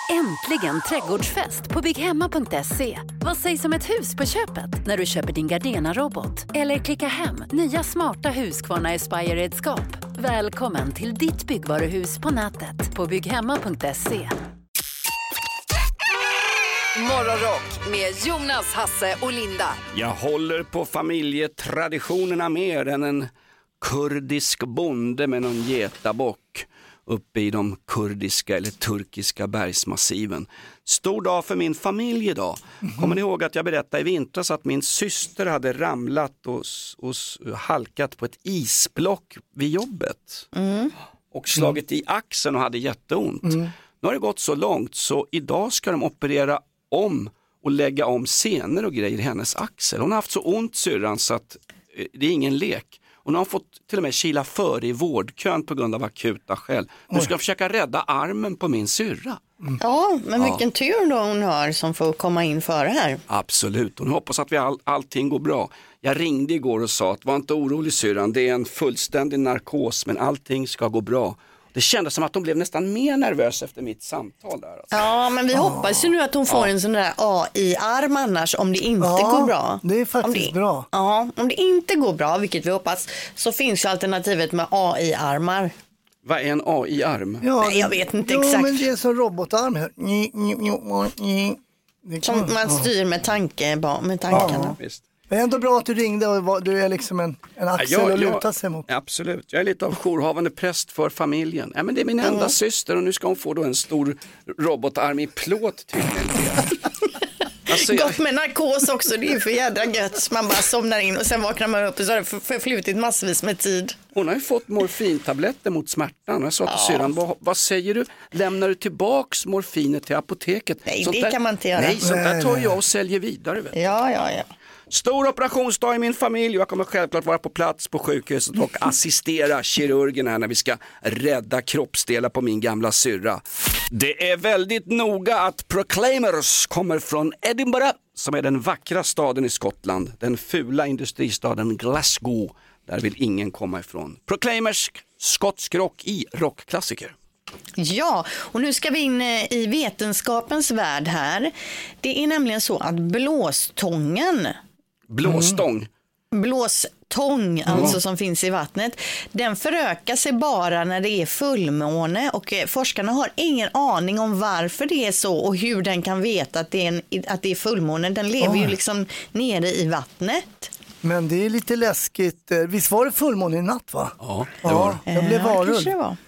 Äntligen trädgårdsfest på bygghemma.se. Vad sägs om ett hus på köpet när du köper din Gardena-robot? Eller klicka hem nya smarta Husqvarna Aspire-redskap. Välkommen till ditt byggvaruhus på nätet på bygghemma.se. Morgonrock med Jonas, Hasse och Linda. Jag håller på familjetraditionerna mer än en kurdisk bonde med någon getabock uppe i de kurdiska eller turkiska bergsmassiven. Stor dag för min familj idag. Kommer ni ihåg att jag berättade i vintras att min syster hade ramlat och halkat på ett isblock vid jobbet och slagit i axeln och hade jätteont. Nu har det gått så långt så idag ska de operera om och lägga om senor och grejer i hennes axel. Hon har haft så ont, syrran, så att det är ingen lek. Hon har fått till och med kila före i vårdkön på grund av akuta skäl. Nu ska jag försöka rädda armen på min syrra. Ja, men vilken tur då hon har som får komma in före här. Absolut, hon hoppas att allting går bra. Jag ringde igår och sa att var inte orolig, syrran, det är en fullständig narkos men allting ska gå bra. Det kändes som att de blev nästan mer nervös efter mitt samtal där. Alltså. Ja, men vi hoppas ju nu att hon får en sån där AI-arm annars om det inte går bra. Det är faktiskt bra. Ja, om det inte går bra, vilket vi hoppas, så finns ju alternativet med AI-armar. Vad är en AI-arm? Ja, Nej, jag vet inte exakt. Men det är som robotarm här. Som man styr med tankarna. Visst. Det är ändå bra att du ringde och du är liksom en axel att luta sig mot. Absolut, jag är lite av jourhavande präst för familjen. Ja, men det är min enda syster och nu ska hon få då en stor robotarm i plåt tydligen. Alltså, Gott med narkos också, det är ju för jädra gött. Man bara somnar in och sen vaknar man upp och så har det förflutit massvis med tid. Hon har ju fått morfintabletter mot smärtan. Jag sa till syrran, vad säger du? Lämnar du tillbaks morfinet till apoteket? Nej, sånt det där, kan man inte göra. Nej, sånt där tar jag och säljer vidare. Vet. Ja. Stor operationsdag i min familj. Jag kommer självklart vara på plats på sjukhuset och assistera kirurgen här när vi ska rädda kroppsdelar på min gamla syrra. Det är väldigt noga att Proclaimers kommer från Edinburgh, som är den vackra staden i Skottland. Den fula industristaden Glasgow, där vill ingen komma ifrån. Proclaimers, skotsk rock i rockklassiker. Ja, och nu ska vi in i vetenskapens värld här. Det är nämligen så att blåstången... Blåstång, alltså som finns i vattnet, den förökar sig bara när det är fullmåne och forskarna har ingen aning om varför det är så och hur den kan veta att det är fullmåne. Den lever ju liksom nere i vattnet. Men det är lite läskigt. Visst var det fullmåne i natt, va? Ja, jag blev varulv.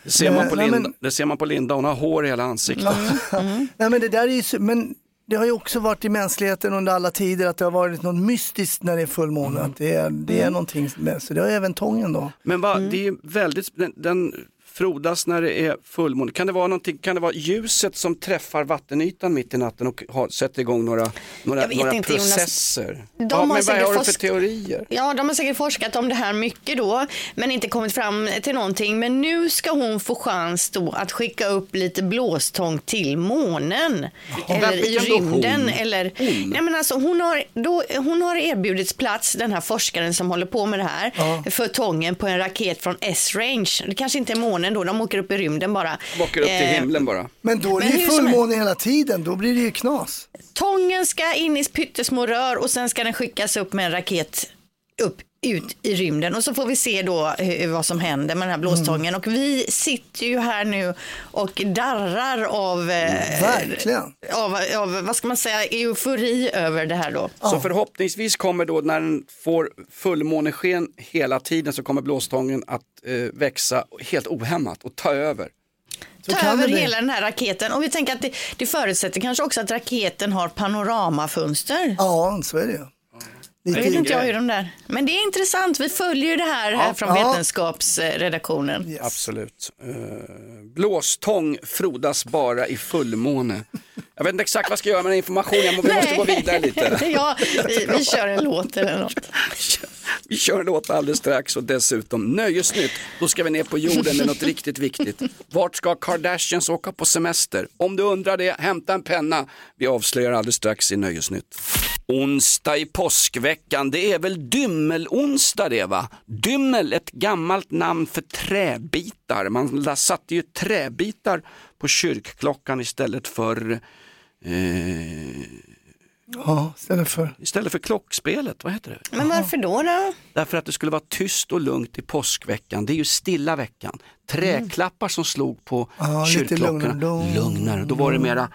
Det ser man på Linda, hon har hår i hela ansiktet. Nej, men det där är ju... Men det har ju också varit i mänskligheten under alla tider att det har varit något mystiskt när det är fullmåne. Att det är någonting med. Så det har även tången då. Men det är väldigt... Den frodas när det är fullmåne. Kan det vara ljuset som träffar vattenytan mitt i natten och sätter igång några processer? Men vad har du för teorier? Ja, de har säkert forskat om det här mycket då, men inte kommit fram till någonting. Men nu ska hon få chans då att skicka upp lite blåstång till månen. Eller i rymden. Nej, men alltså, hon har erbjudits plats, den här forskaren som håller på med det här, för tången på en raket från S-Range. Det kanske inte är månen då, de åker upp i rymden bara. De åker upp till himlen bara. Men då är det ju fullmåne hela tiden, då blir det ju knas. Tången ska in i pyttesmå rör och sen ska den skickas upp med en raket ut i rymden och så får vi se då vad som händer med den här blåstången och vi sitter ju här nu och darrar av verkligen av vad ska man säga, eufori över det här då. Så förhoppningsvis kommer då när den får fullmånesken hela tiden så kommer blåstången att växa helt ohämmat och ta över. Ta över hela den här raketen och vi tänker att det förutsätter kanske också att raketen har panoramafönster. Ja, så är det ju. Jag vet inte hur de där. Men det är intressant, vi följer ju det här från vetenskapsredaktionen. Yes. Absolut. Blåstång frodas bara i fullmåne. Jag vet inte exakt vad jag ska göra med den informationen, vi måste gå vidare lite. Ja, vi kör en låt eller något. Vi kör en låt alldeles strax och dessutom nöjesnytt. Då ska vi ner på jorden med något riktigt viktigt. Vart ska Kardashians åka på semester? Om du undrar det, hämta en penna. Vi avslöjar alldeles strax i nöjesnytt. Onsdag i påskveckan, det är väl dymmelonsdag det, va? Dymmel, ett gammalt namn för träbitar. Man satte ju träbitar på kyrkklockan istället för istället för klockspelet, vad heter det? Men varför då? Därför att det skulle vara tyst och lugnt i påskveckan. Det är ju stilla veckan. Träklappar som slog på kyrkklockorna. Lugnare. Då var det mera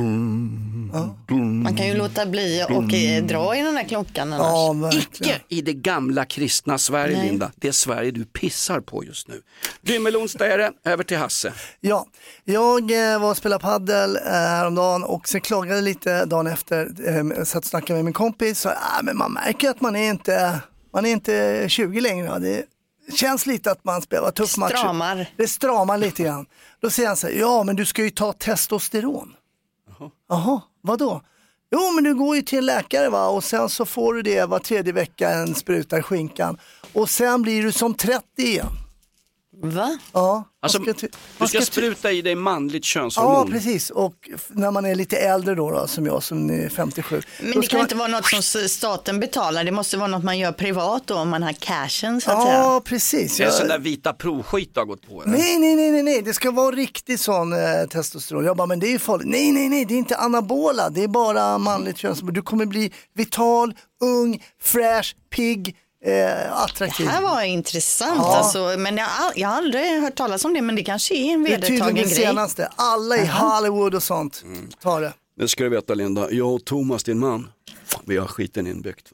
Man kan ju låta bli och dra i den här klockan annars. Icke i det gamla kristna Sverige, Linda. Det är Sverige du pissar på just nu. Dymmelonsdag är det. Över till Hasse. Ja, jag var och spelade paddel häromdagen och sen klagade lite dagen efter. Satt och snackade med min kompis. Så, men man märker att man är inte 20 längre. Det känns lite att man spelar tuff match. Det stramar lite grann. Då säger han så här, men du ska ju ta testosteron. Jaha, vadå? Jo, men du går ju till en läkare va, och sen så får du det var 3:e vecka, en sprutar skinkan. Och sen blir du som 30 igen. Va? Ja. Alltså, du ska spruta i dig manligt könshormon. Ja, precis. Och när man är lite äldre då som jag som är 57. Men det kan inte vara något som staten betalar. Det måste vara något man gör privat då om man har cashen så att säga. Ja, precis. Det är sån där vita provskit du har gått på. Eller? Nej. Det ska vara riktigt sån testosteron. Jag bara, men det är ju farligt. Nej. Det är inte anabola. Det är bara manligt könshormon. Du kommer bli vital, ung, fräsch, pigg. Attraktiv. Det här var intressant alltså, men jag har aldrig hört talas om det, men det kanske är en vedertagen grej. Det senaste. Alla i Hollywood och sånt tar det. Men ska du veta, Linda, jag och Thomas, din man, vi har skiten inbyggt.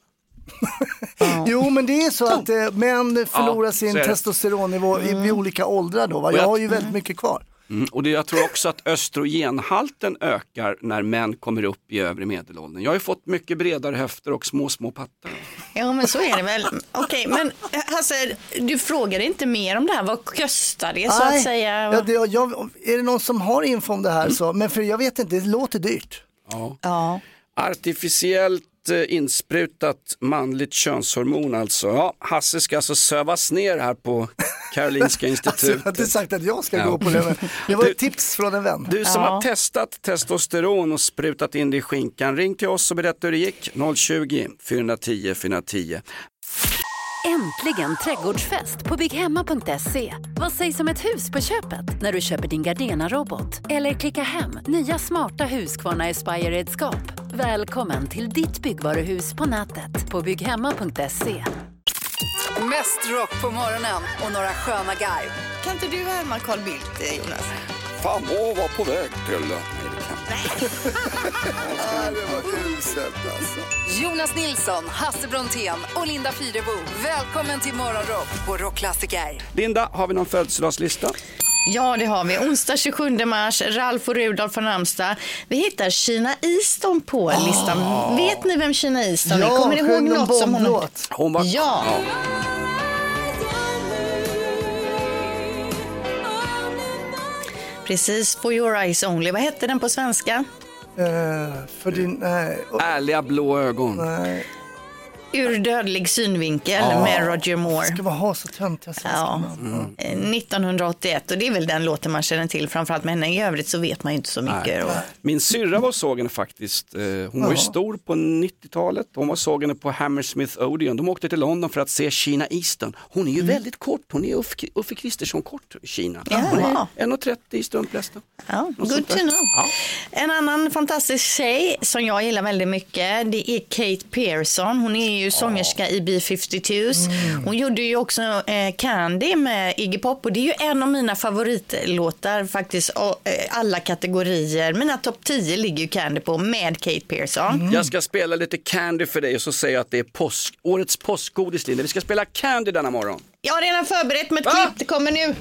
Jo, men det är så att män förlorar sin testosteronnivå vid olika åldrar då. Va? Jag har ju väldigt mycket kvar. Och jag tror också att östrogenhalten ökar när män kommer upp i övre medelåldern. Jag har ju fått mycket bredare höfter och små pattar. Ja, men så är det väl. Okej, men Hasse, du frågar inte mer om det här. Vad kostar det så att säga? Är det någon som har info om det här så? Men för jag vet inte, det låter dyrt. Ja. Artificiellt insprutat manligt könshormon alltså. Ja, Hasse ska alltså sövas ner här på Karolinska institutet. Jag har inte sagt att jag ska gå på det, men det var ett tips från en vän. Du som har testat testosteron och sprutat in det i skinkan, ring till oss och berätta hur det gick. 020-410 410. Äntligen trädgårdsfest på bygghemma.se. Vad sägs om ett hus på köpet när du köper din Gardena-robot? Eller klicka hem nya smarta Husqvarna Aspire-redskap. Välkommen till ditt byggvaruhus på nätet på bygghemma.se. Mest rock på morgonen och några sköna garv. Kan inte du härma Carl Bildt, Jonas? Fan, var på väg till... Det var uselt alltså. Jonas Nilsson, Hasse Brontén och Linda Fyrebo. Välkommen till Morgonrock på Rockklassiker. Linda, har vi någon födelsedagslista? Ja, det har vi. Onsdag 27 mars, Ralf och Rudolf från Amstad. Vi hittar Sheena Easton på listan. Vet ni vem Sheena Easton är? Kommer ni ihåg något som hon var? Ja. Precis, For Your Eyes Only. Vad hette den på svenska? För din... Ärliga blå ögon. Nej. Ur dödlig synvinkel med Roger Moore. Ska man ha så töntiga svenska 1981, och det är väl den låten man känner till framförallt, men i övrigt så vet man ju inte så mycket. Min syrra var såg henne faktiskt. Hon var ju stor på 90-talet. Hon var såg henne på Hammersmith Odeon. De åkte till London för att se Sheena Easton. Hon är ju väldigt kort. Hon är Uffe Kristersson kort, Sheena. Hon är 1,30 i strumplästen. Ja, good to know. Ja. En annan fantastisk tjej som jag gillar väldigt mycket, det är Kate Pearson. Hon är ju sångerska i B-52s. Hon gjorde ju också Candy med Iggy Pop, och det är ju en av mina favoritlåtar faktiskt, alla kategorier. Mina topp 10 ligger ju Candy på med Kate Pearson. Jag ska spela lite Candy för dig och så säger jag att det är årets påskgodis, Linda. Vi ska spela Candy denna morgon. Jag har redan förberett med ett klipp, det kommer nu.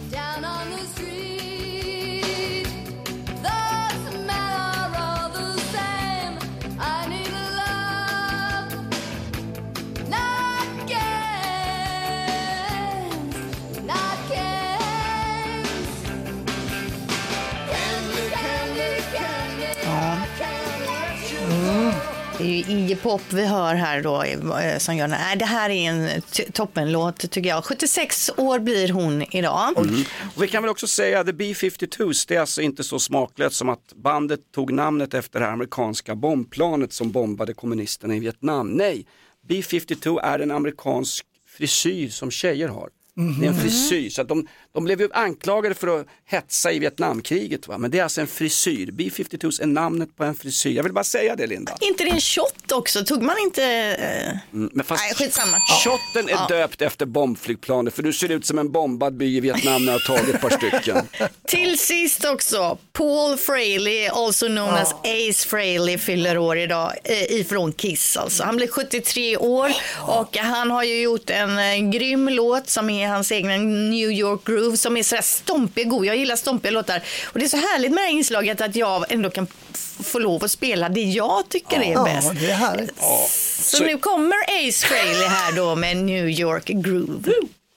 Det är ju Iggy Pop vi hör här då som gör det här är en toppenlåt tycker jag. 76 år blir hon idag. Och vi kan väl också säga att The B-52s, det är alltså inte så smaklöst som att bandet tog namnet efter det amerikanska bombplanet som bombade kommunisterna i Vietnam. Nej, B-52 är en amerikansk frisyr som tjejer har. Det är en frisyr, så att de De blev ju anklagade för att hetsa i Vietnamkriget, va? Men det är alltså en frisyr. B-52 är namnet på en frisyr. Jag vill bara säga det, Linda. Inte det en shot också? Tog man inte... Men fast Nej, skitsamma. shotten är döpt efter bombflygplanet, för du ser ut som en bombad by i Vietnam när jag har tagit ett par stycken. Till sist också, Paul Fraley, also known as Ace Frehley, fyller år idag ifrån Kiss alltså. Han blir 73 år och han har ju gjort en grym låt som är hans egna New York Groove som är så här stompig god. Jag gillar stompiga låtar och det är så härligt med det här inslaget att jag ändå kan få lov att spela det jag tycker är bäst. Ja, det är härligt. Så nu kommer Ace Frehley här då med New York Groove.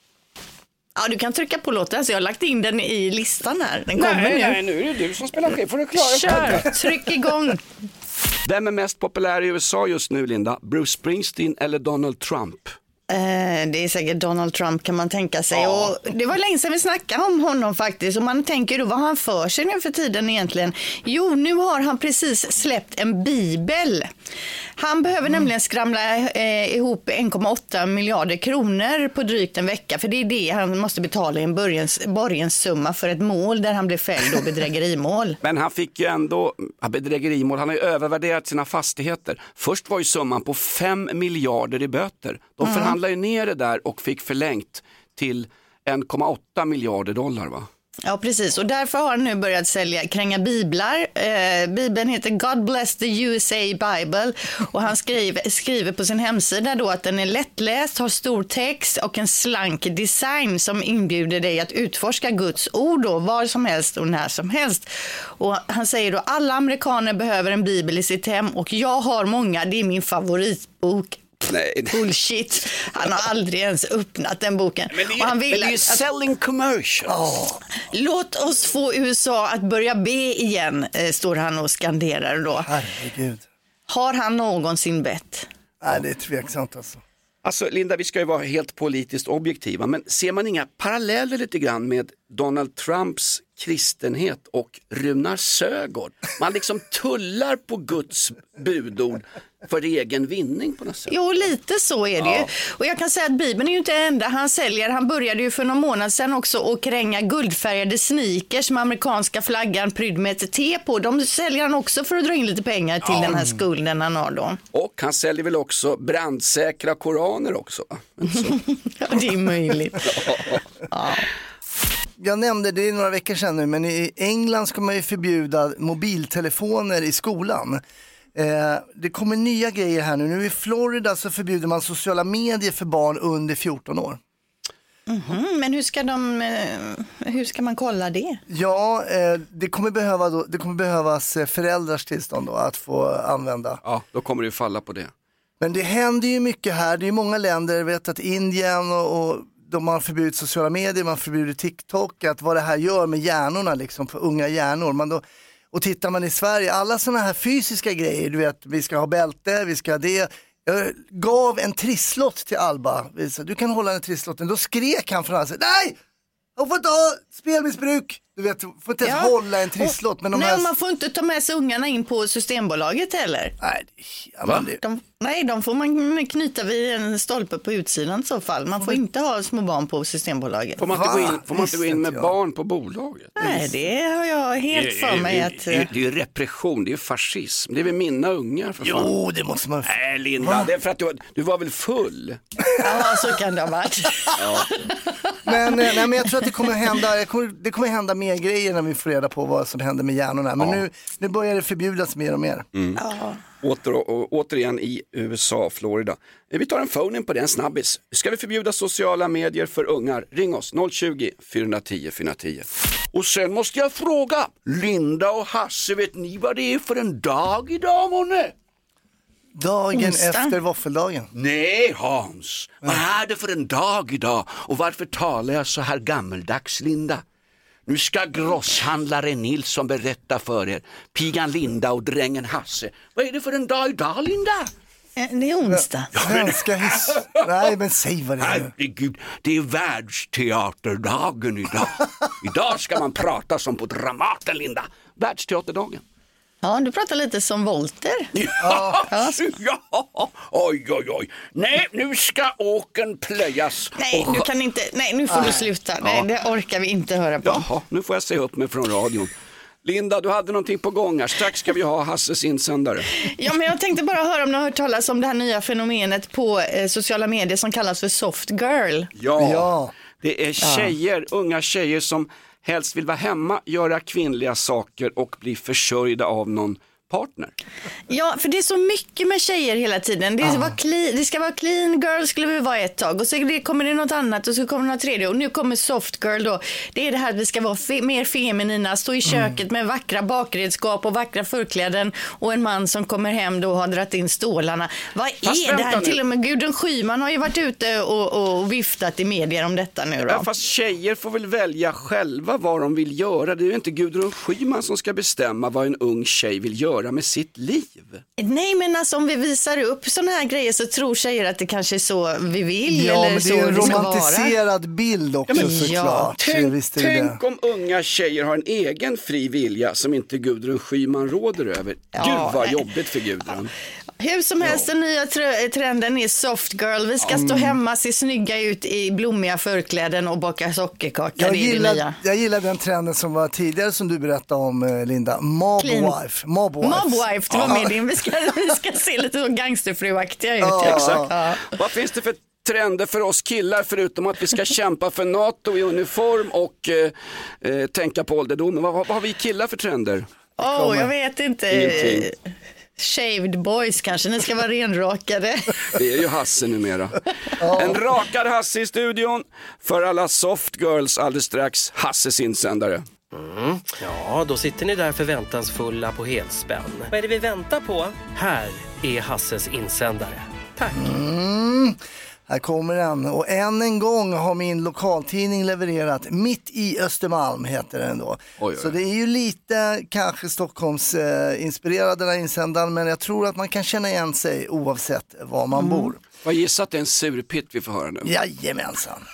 Ja, du kan trycka på låten så jag har lagt in den i listan här. Den kommer nu. Nej, nu är det du som spelar skit. Får du klara? Kör, tryck igång. Vem är mest populär i USA just nu, Linda? Bruce Springsteen eller Donald Trump? Det är säkert Donald Trump kan man tänka sig. Och det var länge sedan vi snackade om honom faktiskt. Och man tänker då vad han för sig nu för tiden egentligen. Jo, nu har han precis släppt en bibel. Han behöver nämligen skramla ihop 1,8 miljarder kronor på drygt en vecka. För det är det han måste betala i en borgenssumma för ett mål där han blev fälld och bedrägerimål. Men han fick ju ändå bedrägerimål. Han har ju övervärderat sina fastigheter. Först var ju summan på 5 miljarder i böter. De förhandlade ju ner det där och fick förlängt till 1,8 miljarder dollar, va? Ja, precis. Och därför har han nu börjat kränga biblar. Bibeln heter God Bless the USA Bible. Och han skriver på sin hemsida då att den är lättläst, har stor text och en slank design som inbjuder dig att utforska Guds ord då, var som helst och när som helst. Och han säger då alla amerikaner behöver en bibel i sitt hem och jag har många, det är min favoritbok. Nej. Bullshit. Han har aldrig ens öppnat den boken. Men det är ju selling commercials. Låt oss få USA att börja be igen, står han och skanderar då. Herregud. Har han någonsin bett? Nej, det är tveksamt alltså. Alltså Linda, vi ska ju vara helt politiskt objektiva, men ser man inga paralleller lite grann med Donald Trumps kristenhet och Runar Sögaard? Man liksom tullar på Guds budord för egen vinning på något sätt. Jo, lite så är det ju. Och jag kan säga att Bibeln är ju inte det enda han säljer. Han började ju för någon månad sedan också att kränga guldfärgade sneakers med amerikanska flaggan prydd med ett T på. De säljer han också för att dra in lite pengar till den här skulden han har då. Och han säljer väl också brandsäkra koraner också? Ja, det är möjligt. Jag nämnde det några veckor sedan nu, men i England ska man ju förbjuda mobiltelefoner i skolan. Det kommer nya grejer här nu. Nu i Florida så förbjuder man sociala medier för barn under 14 år. Men hur ska man kolla det? Ja, det kommer behövas föräldrars tillstånd då, att få använda. Ja, då kommer det ju falla på det. Men det händer ju mycket här. Det är många länder, jag vet att Indien och de har förbjudit sociala medier, man förbjuder TikTok, att vad det här gör med hjärnorna liksom, för unga hjärnor. Och tittar man i Sverige, alla sådana här fysiska grejer, du vet, vi ska ha bälte, vi ska ha det. Jag gav en trisslott till Alba, du kan hålla den trisslotten. Då skrek han från hans sida, nej! Jag får inte ha spelmissbruk. Du vet, får inte ens hålla en trisslott. Men man får inte ta med sig ungarna in på Systembolaget heller. Nej, de får man knyta vid en stolpe på utsidan i så fall. Man får inte ha små barn på Systembolaget. Får man inte gå in med barn på bolaget? Nej, det har jag helt för mig att... Det är ju repression, det är fascism. Det är väl mina ungar för fan. Jo, det måste man... Nej, Linda, det är för att du var väl full? Ja, så kan det ha varit. Men jag tror att det kommer hända mer grejer när vi får reda på vad som händer med hjärnorna. Men nu börjar det förbjudas mer och mer. Återigen i USA, Florida. Vi tar en phone-in på den, snabbis. Ska vi förbjuda sociala medier för ungar? Ring oss 020-410 410. Och sen måste jag fråga, Linda och Hasse, vet ni vad det är för en dag idag, månne? Dagen efter våffeldagen. Nej, Hans. Vad är det för en dag idag? Och varför talar jag så här gammeldags, Linda? Nu ska grosshandlare Nilsson berätta för er. Pigan Linda och drängen Hasse. Vad är det för en dag idag, Linda? Det är onsdag. Nej, men säg vad det är. Herregud, det är världsteaterdagen idag. Idag ska man prata som på Dramaten, Linda. Världsteaterdagen. Ja, du pratar lite som Volter. Ja. Oj. Nej, nu ska åken plöjas. Nej, du kan inte. Nej, nu får du sluta. Nej, det orkar vi inte höra på. Jaha, nu får jag se upp mig från radion. Linda, du hade någonting på gång här. Strax ska vi ha Hasses insändare. Ja, men jag tänkte bara höra om du har hört talas om det här nya fenomenet på sociala medier som kallas för soft girl. Ja. Det är tjejer, unga tjejer som helst vill vara hemma, göra kvinnliga saker och bli försörjda av någon partner. Ja, för det är så mycket med tjejer hela tiden. Det ska vara clean girl, skulle vi vara ett tag. Och så kommer det något annat och så kommer det något tredje. Och nu kommer soft girl då. Det är det här att vi ska vara mer feminina, stå i köket med vackra bakredskap och vackra förkläden. Och en man som kommer hem då och har dratt in stålarna. Vad är det här? Till och med Gudrun Schyman har ju varit ute och viftat i medier om detta nu då. Ja, fast tjejer får väl välja själva vad de vill göra. Det är ju inte Gudrun Schyman som ska bestämma vad en ung tjej vill göra med sitt liv. Nej, men alltså om vi visar upp såna här grejer så tror tjejer att det kanske är så vi vill. Ja, eller men det är en romantiserad bild också såklart. Tänk om unga tjejer har en egen fri vilja som inte Gudrun Schyman råder över. Gud vad jobbigt för Gudrun. Hur som helst, den nya trenden är soft girl. Vi ska stå hemma, se snygga ut i blommiga förkläden och baka sockerkaka. Jag gillar den trenden som var tidigare som du berättade om, Linda. Mobwife. Mobwife, det var med din. Vi ska se lite så gangsterfruaktiga ut. Exakt. Vad finns det för trender för oss killar förutom att vi ska kämpa för NATO i uniform och tänka på ålderdomen? Vad har vi killar för trender? Jag vet inte. Shaved boys kanske, ni ska vara renrakade. Det är ju Hasse numera. En rakad Hasse i studion för alla soft girls alldeles strax. Hasses insändare. Ja, då sitter ni där förväntansfulla på helspänn. Vad är det vi väntar på? Här är Hasses insändare. Tack. Här kommer den. Och än en gång har min lokaltidning levererat. Mitt i Östermalm heter den då. Oj. Så det är ju lite kanske Stockholms inspirerad den här insändaren. Men jag tror att man kan känna igen sig oavsett var man bor. Vad gissar att det är en surpitt vi får höra nu? Jajamensan.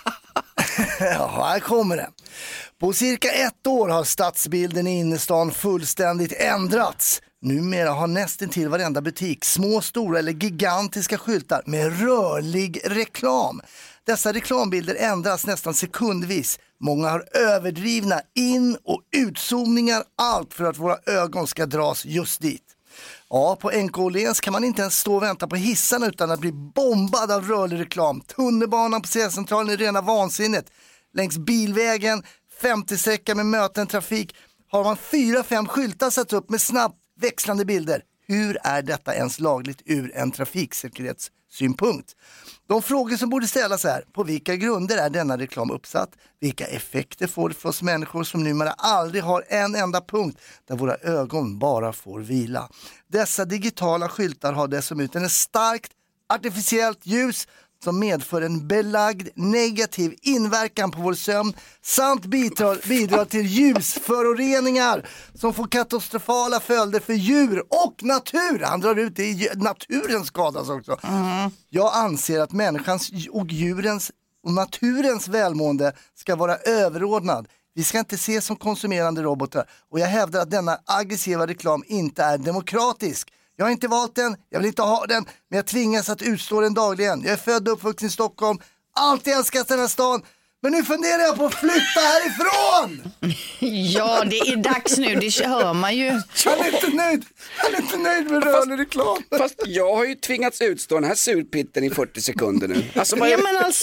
Ja, här kommer det. På cirka 1 år har stadsbilden i innerstan fullständigt ändrats. Numera har nästan till varenda butik små, stora eller gigantiska skyltar med rörlig reklam. Dessa reklambilder ändras nästan sekundvis. Många har överdrivna in- och utzoomningar, allt för att våra ögon ska dras just dit. Ja, på NK-Åhléns kan man inte ens stå och vänta på hissarna utan att bli bombad av rörlig reklam. Tunnelbanan på C-centralen är rena vansinnet. Längs bilvägen, 50-sträcka med möten trafik har man 4-5 skyltar satt upp med snabbt växlande bilder. Hur är detta ens lagligt ur en trafiksäkerhetssynpunkt? De frågor som borde ställas är: på vilka grunder är denna reklam uppsatt? Vilka effekter får det för oss människor som numera aldrig har en enda punkt där våra ögon bara får vila? Dessa digitala skyltar har dessutom en starkt artificiellt ljus som medför en belagd negativ inverkan på vår sömn samt bidrar till ljusföroreningar som får katastrofala följder för djur och natur. Han drar ut det i naturen skadas också. Jag anser att människans och djurens och naturens välmående ska vara överordnad. Vi ska inte ses som konsumerande robotar och jag hävdar att denna aggressiva reklam inte är demokratisk. Jag har inte valt den, jag vill inte ha den, men jag tvingas att utstå den dagligen. Jag är född och uppvuxen i Stockholm, alltid älskat den här stan, men nu funderar jag på att flytta härifrån! Ja, det är dags nu, det hör man ju. Han är inte nöjd med rörlig reklam. Fast jag har ju tvingats utstå den här surpitten i 40 sekunder nu. Alltså, jag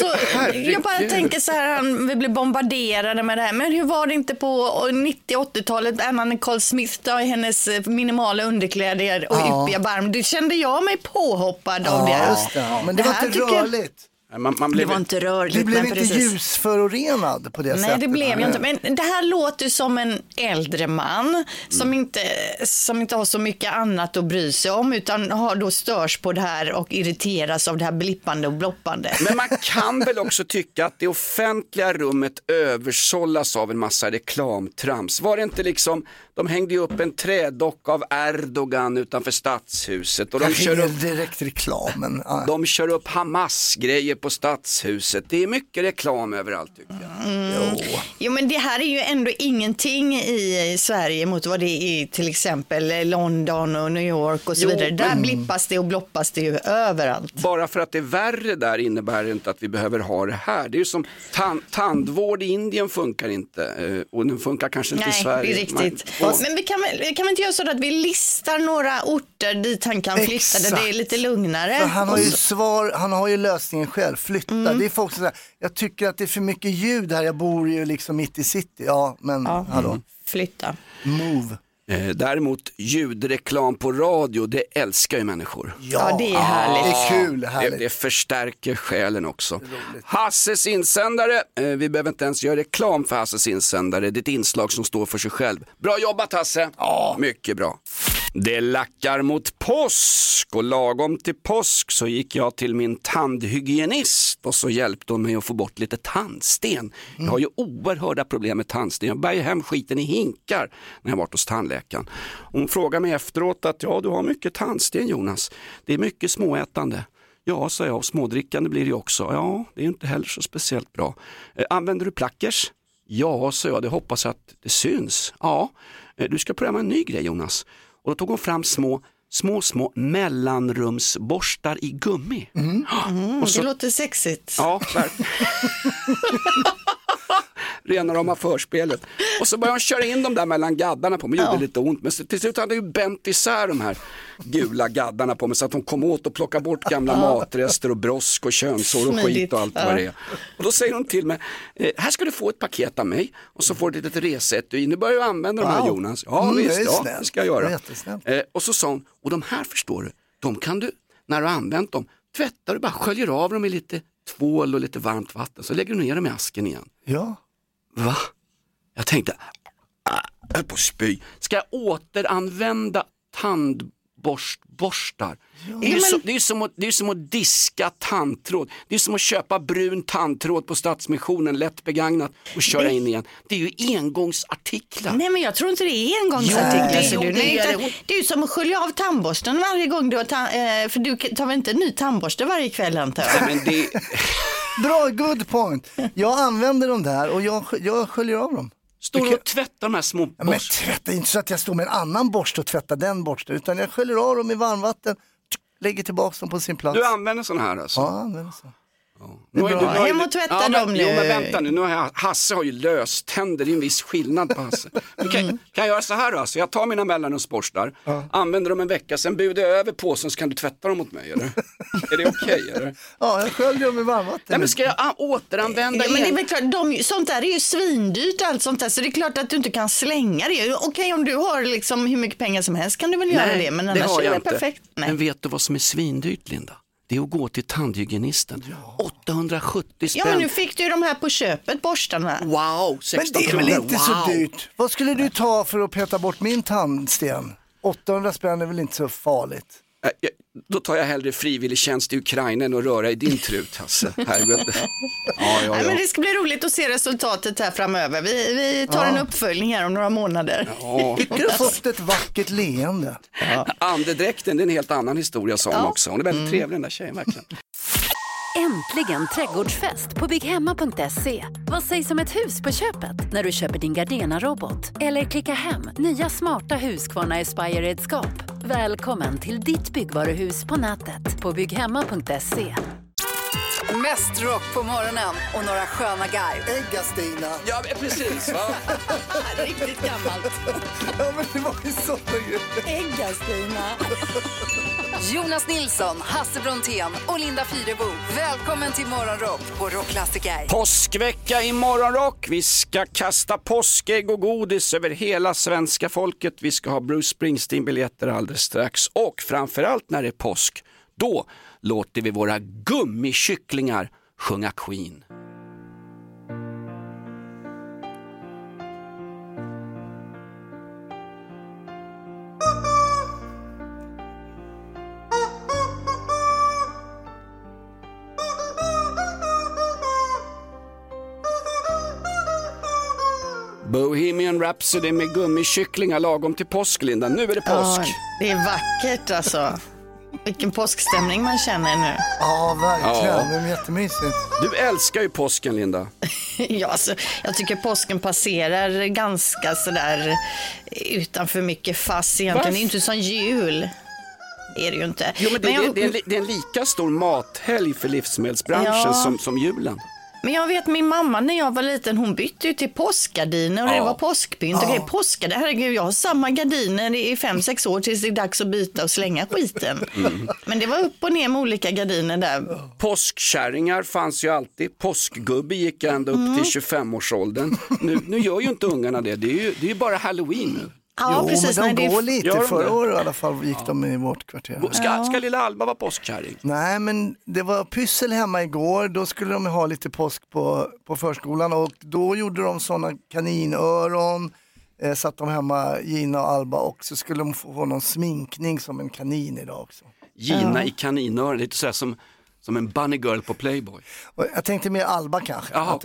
bara tänker så här, vi blir bombarderade med det här. Men hur var det inte på 90-80-talet, Anna Nicole Smith då, i hennes minimala underkläder och yppiga barm. Det kände jag mig påhoppad av det. Just det. Men det var inte rörligt. Det var inte rörligt. Du blev inte ljusförorenad på det sättet. Nej, det blev jag inte. Men det här låter som en äldre man som inte har så mycket annat att bry sig om utan har då störs på det här och irriteras av det här blippande och bloppande. Men man kan väl också tycka att det offentliga rummet översållas av en massa reklamtrams. Var det inte liksom De hängde ju upp en trädock av Erdogan utanför stadshuset. Och de kör upp direkt reklamen. De kör upp Hamas-grejer på stadshuset. Det är mycket reklam överallt tycker jag. Jo, men det här är ju ändå ingenting i Sverige mot vad det är i till exempel London och New York och så vidare. Där blippas det och bloppas det ju överallt. Bara för att det är värre där innebär det inte att vi behöver ha det här. Det är ju som tandvård i Indien funkar inte och den funkar kanske inte i Sverige. Nej, det är riktigt. Men vi kan inte göra så att vi listar några orter dit han kan flytta där det är lite lugnare. För han har ju lösningen själv, flytta. Det är folk som säger, jag tycker att det är för mycket ljud här, jag bor ju liksom mitt i city. Ja, men hallå. Flytta. Move. Däremot ljudreklam på radio, det älskar ju människor. Ja, det är härligt. Det är kul, härligt. Det förstärker själen också. Hasses insändare, vi behöver inte ens göra reklam för Hasses insändare. Det är ett inslag som står för sig själv. Bra jobbat Hasse! Ja, mycket bra. Det lackar mot påsk och lagom till påsk så gick jag till min tandhygienist och så hjälpte hon mig att få bort lite tandsten. Jag har ju oerhörda problem med tandsten. Jag bär ju hem skiten i hinkar när jag varit hos tandläkaren. Hon frågade mig efteråt att du har mycket tandsten Jonas. Det är mycket småätande. Ja, sa jag, och smådrickande blir det också. Ja, det är inte heller så speciellt bra. Använder du plackers? Ja, sa jag, det hoppas jag att det syns. Ja, du ska pröva en ny grej Jonas. Och då tog hon fram små mellanrumsborstar i gummi. Och så, det låter sexigt. Ja, verkligen. Rena de här förspelet. Och så började hon köra in dem där mellan gaddarna på mig. Det gjorde lite ont. Men till slut hade jag ju bänt isär de här gula gaddarna på mig så att de kom åt och plockade bort gamla matrester och brosk och könshår och skit och allt vad det är. Och då säger hon till mig, här ska du få ett paket av mig och så får du ett litet resettui. Nu börjar jag använda de här Jonas. Ja visst, det ska jag göra. Och så sa hon, och de här förstår du, de kan du, när du har använt dem, tvättar du bara, sköljer av dem i lite tvål och lite varmt vatten så lägger du ner dem i asken igen. Ja. Va? Jag tänkte, jag är på spy. Ska jag återanvända tandborstar? Ja. Det är som att diska tandtråd. Det är som att köpa brun tandtråd på Stadsmissionen, lätt begagnat och köra in igen. Det är ju engångsartiklar. Nej, men jag tror inte det är engångsartiklar. Det är ju som att skölja av tandborsten varje gång du har för du tar väl inte en ny tandborste varje kväll antar jag? Men det... Bra, good point. Jag använder dem där och jag sköljer av dem. Står du och tvättar de här små borsten? Men tvätta inte så att jag står med en annan borste och tvättar den borsten, utan jag sköljer av dem i varmvatten, lägger tillbaka dem på sin plats. Du använder sån här alltså? Ja, använder så. Hem och tvätta dem nu. Jo, men vänta nu. Hasse har ju löständer. Det är en viss skillnad på Hasse. Kan jag göra så här då? Så jag tar mina mellanrumsborstar, använder dem en vecka, sen budar jag över påsen så kan du tvätta dem åt mig, eller? Är det okej, eller? Ja, jag sköljer dem i varmvatten. Nej, men ska jag återanvända men det är väl klart, sånt där är ju svindyrt allt sånt där, så det är klart att du inte kan slänga det. Okej, om du har liksom hur mycket pengar som helst kan du väl göra det, men annars är det perfekt. Nej. Men vet du vad som är svindyrt, Linda? Det är att gå till tandhygienisten. 870 spänn. Ja, men nu fick du ju de här på köpet, borstarna. Wow, 16 Men det är väl inte så dyrt? Vad skulle du ta för att peta bort min tandsten? 800 spänn är väl inte så farligt? Då tar jag hellre frivillig tjänst i Ukraina än att röra i din trut, Hasse. Ja. Men det ska bli roligt att se resultatet här framöver. Vi tar en uppföljning här om några månader. Ja. Du har fått ett vackert leende. Andedräkten, det är en helt annan historia, sa hon också. Hon är väldigt trevlig, den där tjejen, verkligen. Äntligen trädgårdsfest på bygghemma.se. Vad sägs om ett hus på köpet när du köper din Gardena-robot? Eller klicka hem nya smarta Husqvarna Aspire-redskap. Välkommen till ditt byggvaruhus på nätet på bygghemma.se. Mest rock på morgonen och några sköna guide. Äggastina. Ja, precis. Va? Riktigt gammalt. Ja, men det var ju så Äggastina. Jonas Nilsson, Hasse Brontén och Linda Fyrebo. Välkommen till Morgonrock på Rockklassiker. Påskvecka i Morgonrock. Vi ska kasta påskägg och godis över hela svenska folket. Vi ska ha Bruce Springsteen-biljetter alldeles strax. Och framförallt när det är påsk, då låter vi våra gummikycklingar sjunga Queen. Bohemian Rhapsody med gummikycklingar lagom till påsk, Linda. Nu är det påsk. Ja, det är vackert alltså. Vilken påskstämning man känner nu. Ja, verkligen. Det är jättemysigt. Du älskar ju påsken, Linda. Ja, alltså, jag tycker påsken passerar ganska sådär utan för mycket fast egentligen. Det är inte som jul. Det är det ju inte. Jo, men det är en lika stor mathelg för livsmedelsbranschen som julen. Men jag vet min mamma när jag var liten, hon bytte ju till påskgardiner och det var påskpynt och grejer. Påskgardiner, herregud, jag har samma gardiner i 5-6 år tills det är dags att byta och slänga skiten. Men det var upp och ner med olika gardiner där. Påskkärringar fanns ju alltid. Påskgubbe gick ända upp till 25-årsåldern. Nu gör ju inte ungarna det. Det är ju bara Halloween nu. Ja, jo, precis. men de går det... lite. Förra året i alla fall gick de i vårt kvarter. Ska lilla Alba vara påskkärring? Nej, men det var pyssel hemma igår. Då skulle de ha lite påsk på förskolan. Och då gjorde de sådana kaninöron. Satt de hemma, Gina och Alba. Och så skulle de få någon sminkning som en kanin idag också. Gina i kaninöron, lite sådär som en bunny girl på Playboy. Och jag tänkte mer Alba kanske. Jaha,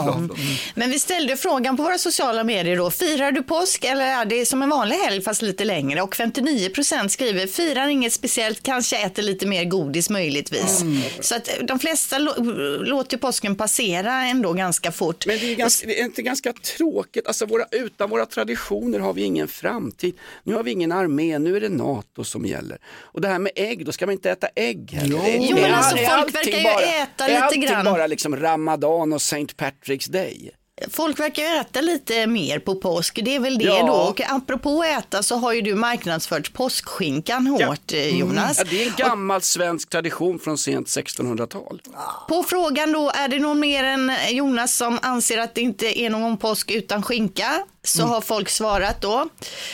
Men vi ställde frågan på våra sociala medier då. Firar du påsk eller är det som en vanlig helg fast lite längre? Och 59% skriver firar inget speciellt, kanske äter lite mer godis möjligtvis. Så att de flesta låter påsken passera ändå ganska fort. Men det är inte ganska tråkigt. Alltså utan våra traditioner har vi ingen framtid. Nu har vi ingen armé, nu är det NATO som gäller. Och det här med ägg, då ska man inte äta ägg heller. Jo, men alltså folk verkar ju äta lite grann. Är allting bara liksom Ramadan och St. Patrick's Day? Folk verkar ju äta lite mer på påsk, det är väl det då. Och apropå äta så har ju du marknadsfört påskskinkan hårt, Jonas. Ja, det är en gammal svensk tradition från sent 1600-tal. På frågan då, är det någon mer än Jonas som anser att det inte är någon påsk utan skinka? Så har folk svarat då.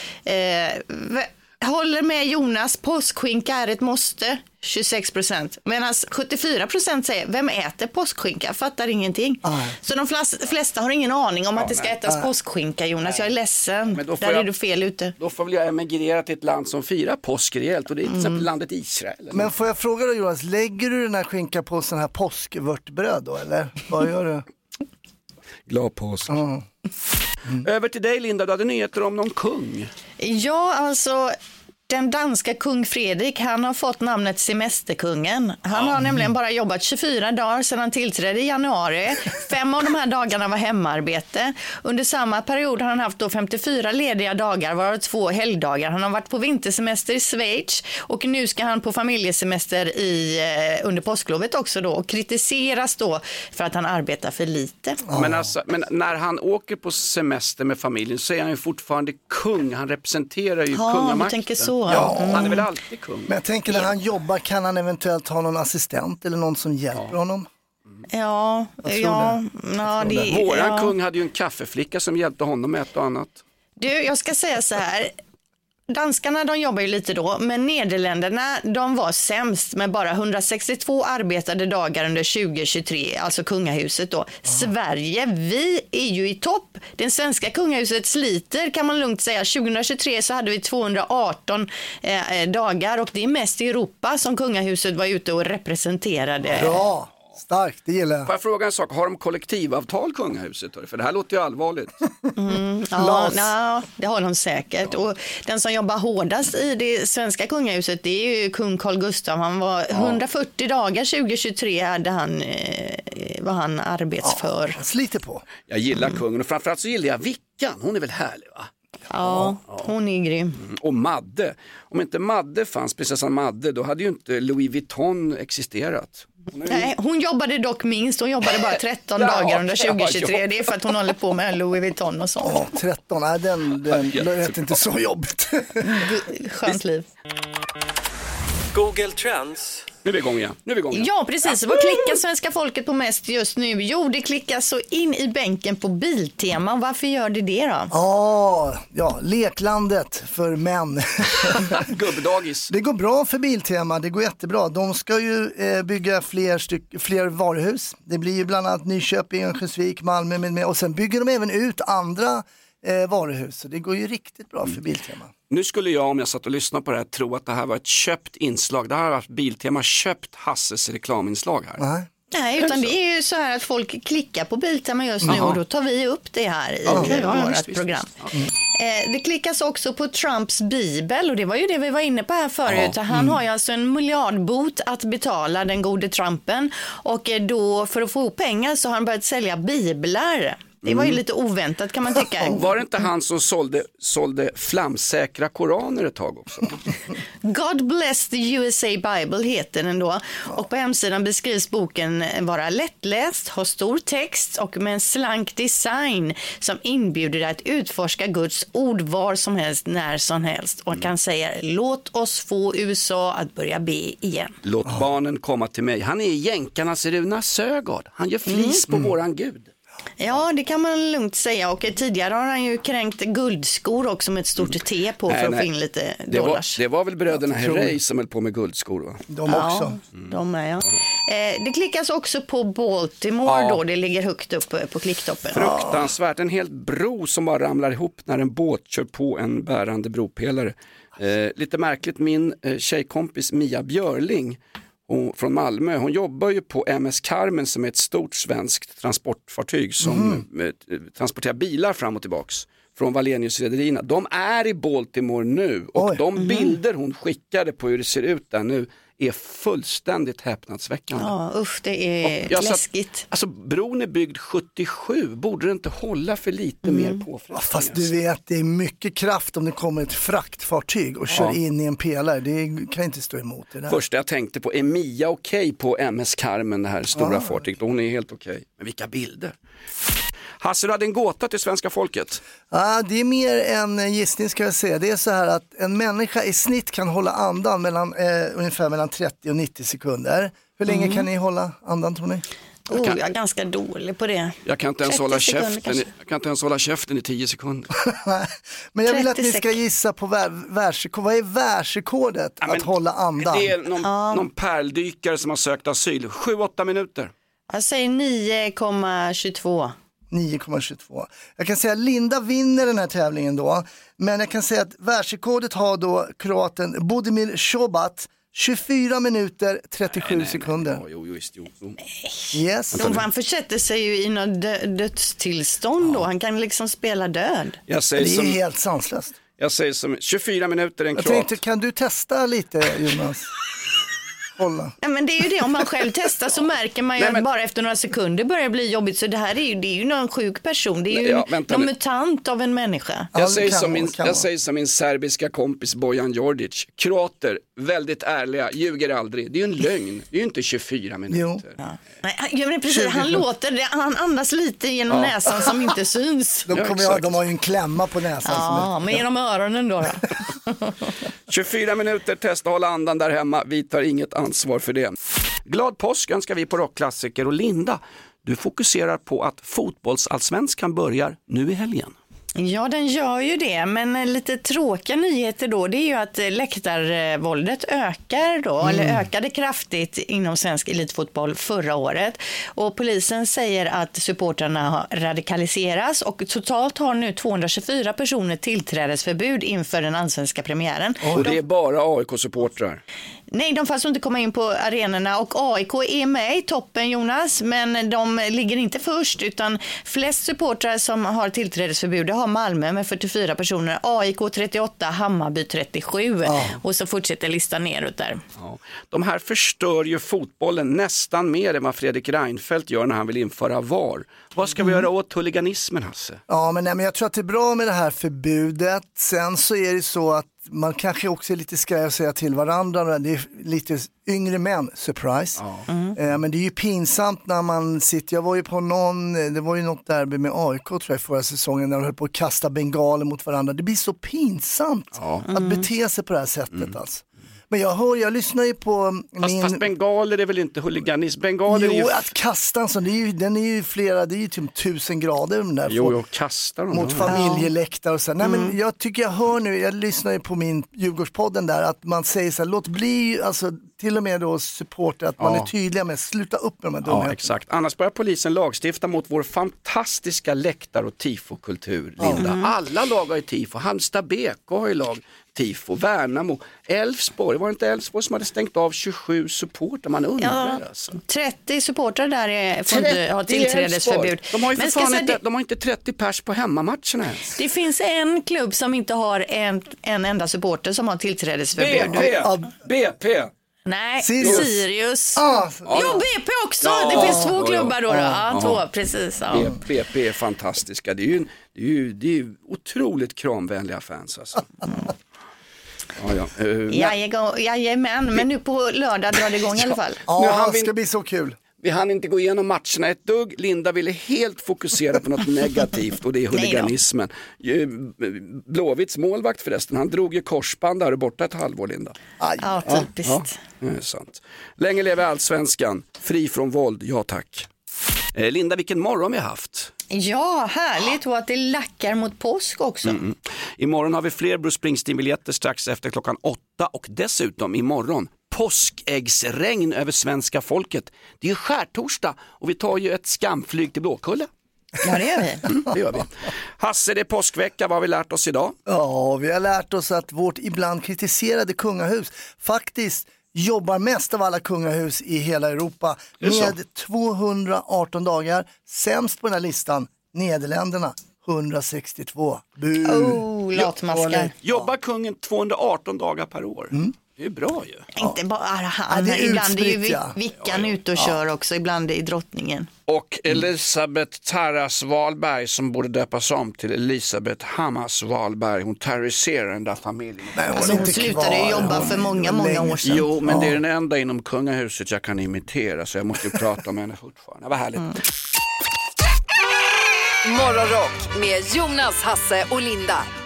Håller med Jonas, påskskinka är ett måste, 26%. Medan 74% säger, vem äter påskskinka? Fattar ingenting. Så de flesta har ingen aning om att det ska ätas påskskinka, Jonas. Jag är ledsen, där är du fel ute. Då får väl jag emigrera till ett land som firar påsk rejält och det är till exempel landet Israel. Men får jag fråga då Jonas, lägger du den här skinka på sån här påskvörtbröd då, eller? Vad gör du? Glad påsk. Över till dig, Linda, du hade nyheter om någon kung. Ja, alltså den danska kung Fredrik, han har fått namnet semesterkungen. Han har nämligen bara jobbat 24 dagar sedan han tillträdde i januari. 5 av de här dagarna var hemarbete. Under samma period har han haft då 54 lediga dagar, varav 2 helgdagar. Han har varit på vintersemester i Schweiz och nu ska han på familjesemester under påsklovet också då, och kritiseras då för att han arbetar för lite. Men när han åker på semester med familjen så är han ju fortfarande kung. Han representerar ju kungamakten. Du tänker så. Ja, han är väl alltid kung. Men jag tänker när han jobbar, kan han eventuellt ha någon assistent eller någon som hjälper honom? Våran kung hade ju en kaffeflicka som hjälpte honom med ett och annat. Du, jag ska säga så här. Danskarna, de jobbar ju lite då, men Nederländerna, de var sämst med bara 162 arbetade dagar under 2023, alltså kungahuset då. Sverige, vi är ju i topp. Den svenska kungahuset sliter, kan man lugnt säga. 2023 så hade vi 218 dagar och det är mest i Europa som kungahuset var ute och representerade. Bra! Starkt, det gillar jag. Får jag fråga en sak, har de kollektivavtal kungahuset? För det här låter ju allvarligt. Ja, det har de säkert. Och den som jobbar hårdast i det svenska kungahuset, det är ju kung Carl Gustaf. Han var 140 dagar 2023 var han arbetsför. Sliter på. Jag gillar kungen och framförallt så gillar jag Vickan. Hon är väl härlig, va? Ja, hon är grym. Och Madde. Om inte Madde fanns, prinsessan Madde, då hade ju inte Louis Vuitton existerat. Nej, hon jobbade dock minst. Hon jobbade bara 13 dagar under 2023. Det är för att hon håller på med Louis Vuitton och sånt. 13, nej den lät inte så jobbigt. Skönt liv. Google Trends. Nu är vi igång igen. Ja, precis. Vad klickar svenska folket på mest just nu? Jo, det klickas så in i bänken på Biltema. Varför gör det då? Ja, leklandet för män. Gubbdagis. Det går bra för Biltema, det går jättebra. De ska ju bygga fler varuhus. Det blir ju bland annat Nyköping, Örnsköldsvik, Malmö med. Och sen bygger de även ut andra varuhus. Så det går ju riktigt bra för Biltema. Nu skulle jag, om jag satt och lyssnade på det här, tro att det här var ett köpt inslag. Det här har varit Biltema köpt Hasses reklaminslag här. Nej. Nej, utan det är ju så här att folk klickar på Biltema just nu och då tar vi upp det här i vårt program. Det klickas också på Trumps bibel och det var ju det vi var inne på här förut. Han har ju alltså en miljardbot att betala, den gode Trumpen, och då för att få pengar så har han börjat sälja biblar. Det var ju lite oväntat kan man tycka. Var det inte han som sålde flamsäkra koraner ett tag också? God Bless the USA Bible heter den då. Och på hemsidan beskrivs boken vara lättläst, ha stor text och med en slank design som inbjuder att utforska Guds ord var som helst, när som helst. Och kan säga, låt oss få USA att börja be igen. Låt barnen komma till mig. Han är jänkarnas Runa Sögaard. Han gör flis på våran Gud. Ja, det kan man lugnt säga. Och tidigare har han ju kränkt guldskor också med ett stort T på för att få in lite dollars. Det var väl bröderna Herrey som höll på med guldskor, va? De också. De är, ja. Det klickas också på Baltimore då. Det ligger högt upp på klicktoppen. Fruktansvärt. En hel bro som bara ramlar ihop när en båt kör på en bärande bropelare. Lite märkligt, min tjejkompis Mia Björling från Malmö, hon jobbar ju på MS Carmen som är ett stort svenskt transportfartyg som transporterar bilar fram och tillbaks från Wallenius-rederierna. De är i Baltimore nu och de bilder hon skickade på hur det ser ut där nu är fullständigt häpnadsväckande. Ja, usch, det är läskigt. Alltså, bron är byggd 77, borde det inte hålla för lite mer påfrestningar? Fast du vet, det är mycket kraft om det kommer ett fraktfartyg och kör in i en pelare. Det kan inte stå emot det där. Första jag tänkte på, är Mia okej på MS Carmen, det här stora fartyget? Hon är helt okej. Men vilka bilder! Hasse, du hade en gåta till svenska folket. Ja, det är mer en gissning ska jag säga. Det är så här att en människa i snitt kan hålla andan ungefär mellan 30 och 90 sekunder. Hur länge kan ni hålla andan, tror ni? Jag är ganska dålig på det. Jag kan inte ens hålla käften i 10 sekunder. Men jag vill att ni ska gissa på världsrekord. Vad är världsrekordet att hålla andan? Det är någon pärldykare som har sökt asyl. 7-8 minuter. Jag säger 9,22. 9,22. Jag kan säga att Linda vinner den här tävlingen då. Men jag kan säga att världsrekordet har då kroaten Budimir Šobat 24 minuter 37 sekunder. Yes. Han försätter sig ju i något dödstillstånd då. Han kan liksom spela död. Det är helt sanslöst. Jag säger som 24 minuter en kroat. Jag tänkte, kan du testa lite, Jonas? Ja, men det är ju det, om man själv testar så märker man ju att bara efter några sekunder börjar det bli jobbigt. Så det här är ju någon sjuk person. Det är ju någon mutant av en människa. Jag säger som min serbiska kompis Bojan Djordjic. Kroater, väldigt ärliga, ljuger aldrig. Det är ju en lögn. Det är ju inte 24 minuter. Ja. Nej, men precis, han andas lite genom näsan som inte syns. De har ju en klämma på näsan. Ja, men genom öronen då. 24 minuter, testa hålla andan där hemma. Vi tar inget ansvar för det. Glad påsk önskar vi på Rockklassiker. Och Linda, du fokuserar på att fotbollsallsvenskan börjar nu i helgen. Ja, den gör ju det, men lite tråkiga nyheter då, det är ju att läktarvåldet ökar då, eller ökade kraftigt inom svensk elitfotboll förra året. Och polisen säger att supportrarna radikaliseras och totalt har nu 224 personer tillträdesförbud inför den allsvenska premiären. Och det är bara AIK-supportrar? Nej, de får alltså inte komma in på arenorna, och AIK är med i toppen, Jonas, men de ligger inte först, utan flest supportrar som har tillträdesförbud har Malmö med 44 personer, AIK 38, Hammarby 37 och så fortsätter listan neråt där. Ja. De här förstör ju fotbollen nästan mer än vad Fredrik Reinfeldt gör när han vill införa VAR. Vad ska vi göra åt huliganismen, Hasse? Ja, men jag tror att det är bra med det här förbudet. Sen så är det så att man kanske också är lite skraj att säga till varandra. Det är lite yngre män, surprise. Men det är ju pinsamt när man sitter. Jag var ju på det var ju något derby med AIK tror jag förra säsongen, när de höll på att kasta bengaler mot varandra. Det blir så pinsamt att bete sig på det här sättet alltså. Men jag lyssnar ju på fast bengaler är väl inte huliganism? Bengaler jo, att kasta en sån, den är ju flera, det är ju typ 1000 grader de där. Jo, kastar de mot familjeläktare och så. Nej, men jag tycker jag lyssnar ju på min Djurgårdspodden där, att man säger så här, låt bli, alltså till och med då supporter, att man är tydliga med, sluta upp med de här dumheterna. Ja, exakt. Annars börjar polisen lagstifta mot vår fantastiska läktar- och tifokultur, Linda. Alla lag har ju tifo. Halmstad BK har ju lag. tifo. Värnamo, Elfsborg, var det inte Elfsborg som hade stängt av 27 supporter? Man undrar alltså. 30 supportrar där får inte ha tillträdesförbud. De har ju de har inte 30 pers på hemmamatcherna ens. Det finns en klubb som inte har en enda supporter som har tillträdesförbud. BP. Nej, Sirius. Jo, BP också. Det finns 2 klubbar då. 2, precis. Ja. BP är fantastiska. Det är ju otroligt kramvänliga fans alltså. Jajamän, men nu på lördag drar det igång i alla fall. Ja, det ska bli så kul. Vi hann inte gå igenom matcherna ett dugg. Linda ville helt fokusera på något negativt och det är huliganismen. Blåvitts målvakt förresten, han drog ju korsband där och borta ett halvår, Linda. Ja, typiskt. Ja, det är sant. Länge lever allsvenskan, fri från våld, ja tack. Linda, vilken morgon vi har haft. Ja, härligt och att det lackar mot påsk också. Imorgon har vi fler Bruce Springsteen-biljetter strax efter 8:00 och dessutom imorgon påskäggsregn över svenska folket. Det är ju skärtorsdag och vi tar ju ett skamflyg till Blåkulla. Ja, det gör vi. Det gör vi. Hasse, det är påskvecka. Vad har vi lärt oss idag? Ja, vi har lärt oss att vårt ibland kritiserade kungahus faktiskt jobbar mest av alla kungahus i hela Europa med 218 dagar. Sämst på den här listan, Nederländerna, 162. Latmaskar. Jobbar kungen 218 dagar per år? Det är bra ju. Inte bara han, ibland är ju Vickan ute och kör också, ibland är drottningen. Och Elisabeth Tarras Wahlberg som borde döpas om till Elisabeth Hamas Wahlberg. Hon terroriserar den där familjen. Hon slutade ju jobba för många år sedan. Jo, men det är den enda inom kungahuset jag kan imitera, så jag måste ju prata om henne fortfarande. Vad härligt. Morgonrock med Jonas, Hasse och Linda.